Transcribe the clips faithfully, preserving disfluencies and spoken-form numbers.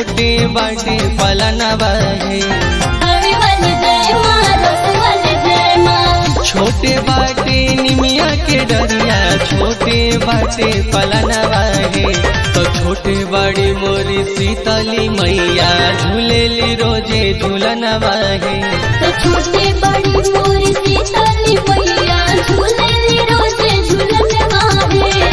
छोटे बाटे पलनवा है। हवे वाली जय माँ रस वाली जय माँ। छोटे बाटे निमिया के डरिया छोटे बाटे पलनवा है। तो छोटे बड़ी मोरी शीतली मैया झूलेली रोजे झूलनवा है। तो छोटे बड़ी मोरी शीतली मैया झूलेली रोजे झूलनवा है।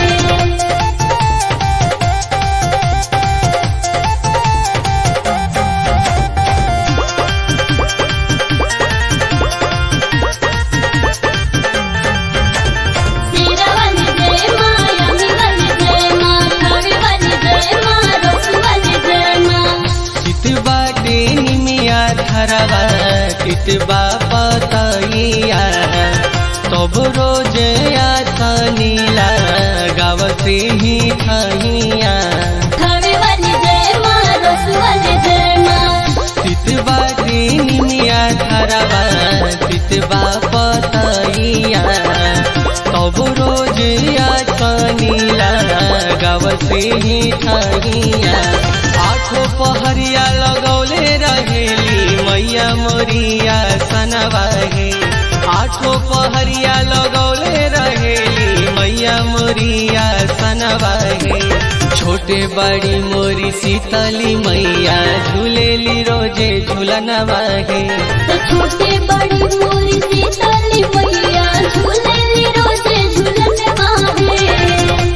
कितबा पतैया तब रोज आसनीला गावते ही खैया। हवे वाली जय माँ रस वाली जय माँ। कितबा निमिया धरवा कितबा पतैया तब रोज आसनीला गावते ही खैया। आठो पहरिया लगौले रहेली मैया मोरिया सनवा है। आठो पहरिया लगौले रहेली मैया मोरिया सनवा है। छोटे बड़ी मोरी शीतली मैया झूलेली रोजे झूलनवा है। तो छोटे बड़ी मोरी शीतली मैया झूलेली रोजे झूलनवा है।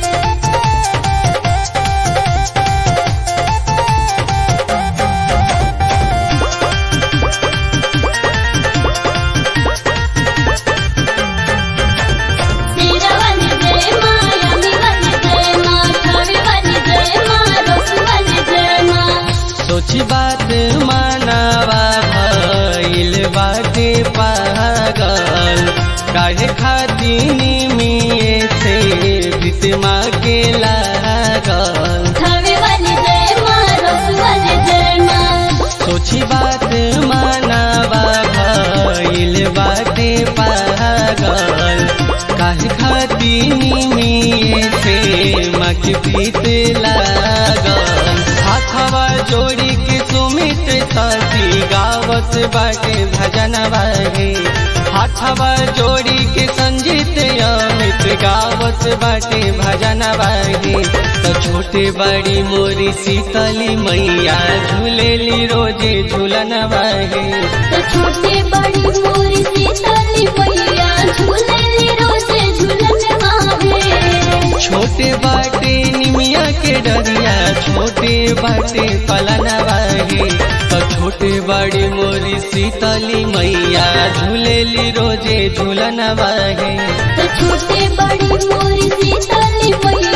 सोची बात मानवा भइल बाटे पागल काहे खाती निमिये से बितमा के लागल। हवे वाली जय माँ रस वाली जय माँ। सोची बात मानवा भइल बाटे पागल काहे खाती निमिये से मक प्रीत लागल। हाथवा जोड़ी के सुमित साथी गावत बाटे भजनवा है। हाथवा जोड़ी के संजीत अमित गावत बाटे भजनवा है। तो छोटे बड़ी मोरी शीतली मैया झूलेली रोजे झूलनवा है। तो छोटे बड़ी मोरी शीतली मैया झूलेली रोजे झूलनवा है। छोटे बाटे निमिया के डरिया छोटे बाटे पलनवा है। तो छोटे बड़ी मोरी शीतली मैया झूलेली रोजे झूलनवा है। तो छोटे बड़ी मोरी शीतली मैया